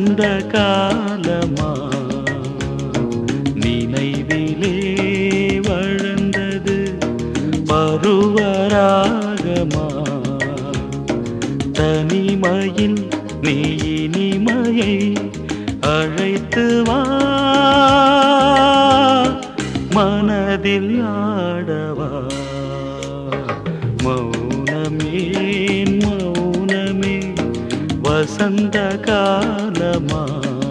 வசந்த காலமா நினைவிலே வளர்ந்தது பருவராகமா தனிமையில் நீ இனிமையை அழைத்து வா மனதில் ஆடவா மௌனமே மௌனமே வசந்த காலமா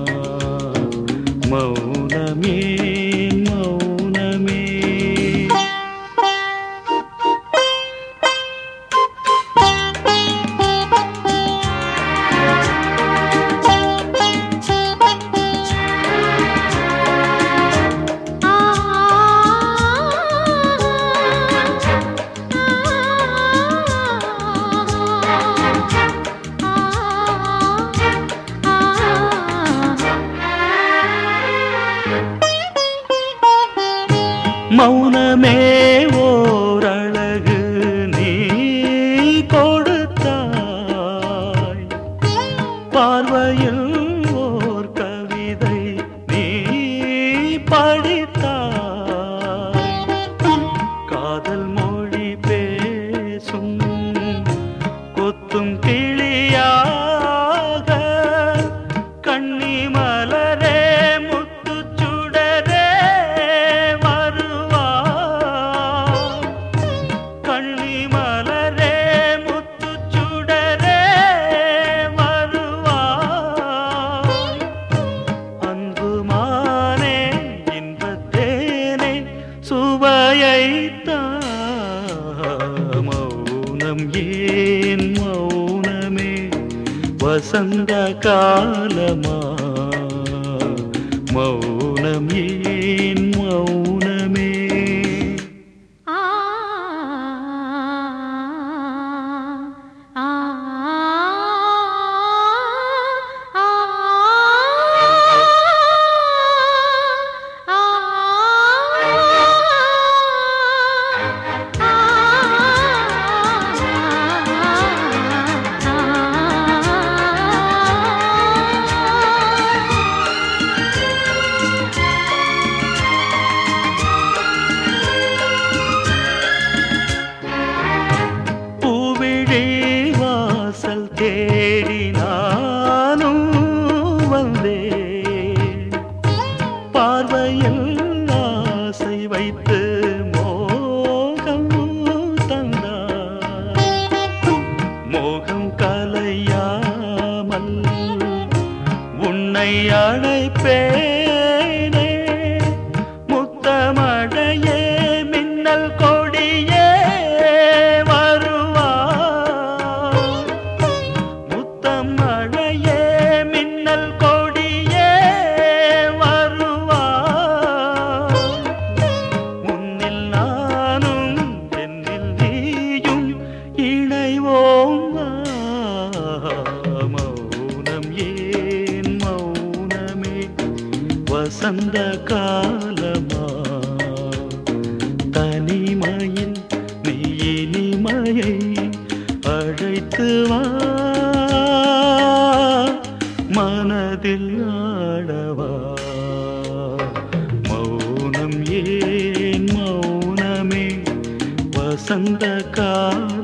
மௌனமே மௌனமே மௌனமே ஓரழகு நீ கொடுத்தாய் பார்வையில் ஓர் கவிதை நீ படித்தாய் காதல் மொழி பேசும் கொத்தும் கிளியாக கண்ணி மலரே மௌனம் ஏன் மௌனமே வசந்த காலமா மௌனம் ஏன் மௌனமே தேடி நானும் வந்தேன் பார்வையில் ஆசை வைத்து மோகம் தந்தார் மோகம் கலையாமல் உன்னை அழைப்பேனே முத்தமழையே மின்னல் கொடியே மௌனம் ஏன் மௌனமே வசந்த காலமா தனிமையில் நீ இனிமையை அழைத்து வா மனதில் ஆடவா மௌனம் ஏன் மௌனமே வசந்த கால